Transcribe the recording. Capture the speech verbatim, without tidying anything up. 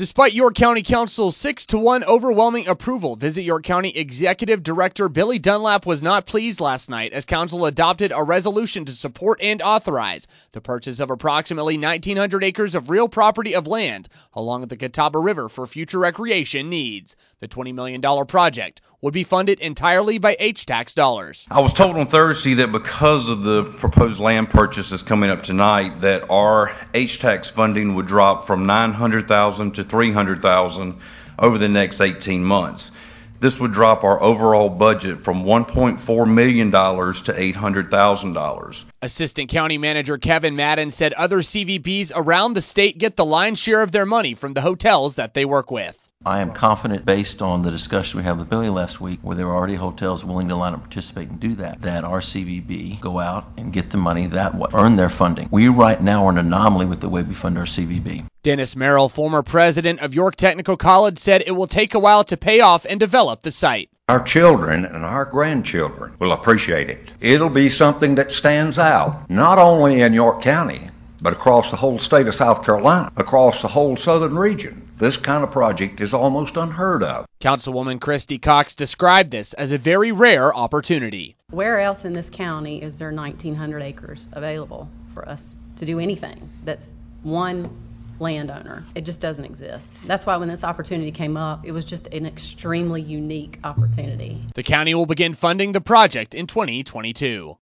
Despite York County Council's six to one overwhelming approval, Visit York County Executive Director Billy Dunlap was not pleased last night as Council adopted a resolution to support and authorize the purchase of approximately nineteen hundred acres of real property of land along the Catawba River for future recreation needs. The twenty million dollars project would be funded entirely by H-tax dollars. I was told on Thursday that because of the proposed land purchases coming up tonight that our H-tax funding would drop from nine hundred thousand dollars to three hundred thousand dollars over the next eighteen months. This would drop our overall budget from one point four million dollars to eight hundred thousand dollars. Assistant County Manager Kevin Madden said other C V Bs around the state get the lion's share of their money from the hotels that they work with. I am confident, based on the discussion we had with Billy last week, where there were already hotels willing to line up, participate, and do that, that our C V B go out and get the money that way, earn their funding. We right now are an anomaly with the way we fund our C V B. Dennis Merrill, former president of York Technical College, said it will take a while to pay off and develop the site. Our children and our grandchildren will appreciate it. It'll be something that stands out, not only in York County, but across the whole state of South Carolina, across the whole southern region. This kind of project is almost unheard of. Councilwoman Christy Cox described this as a very rare opportunity. Where else in this county is there nineteen hundred acres available for us to do anything that's one landowner? It just doesn't exist. That's why when this opportunity came up, it was just an extremely unique opportunity. The county will begin funding the project in twenty twenty-two.